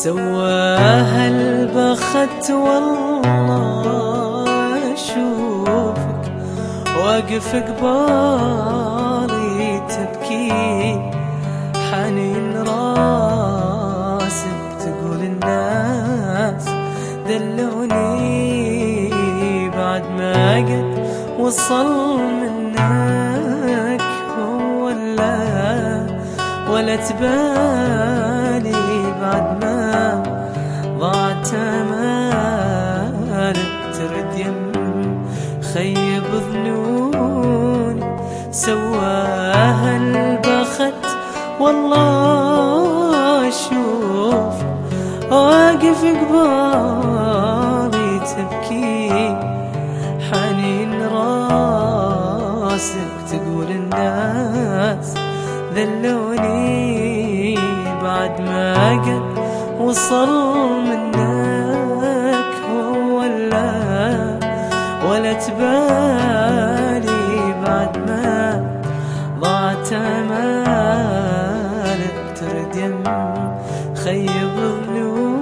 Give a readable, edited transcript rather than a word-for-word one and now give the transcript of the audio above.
سواها البخت والله اشوفك واقف قبالي تبكي حنين راسك تقول الناس دلوني بعد ما قد وصل منك ولا تبالي بعد ما ضاعت امالك ترد يم خيب ظنوني سواها البخت والله اشوف واقف قبالي تبكي حنين راسك تقول الناس ذلوني بعد ما قد وصل منك ولا تبالي بعد ما ضاعت امالك ترد يم خيب ظنوني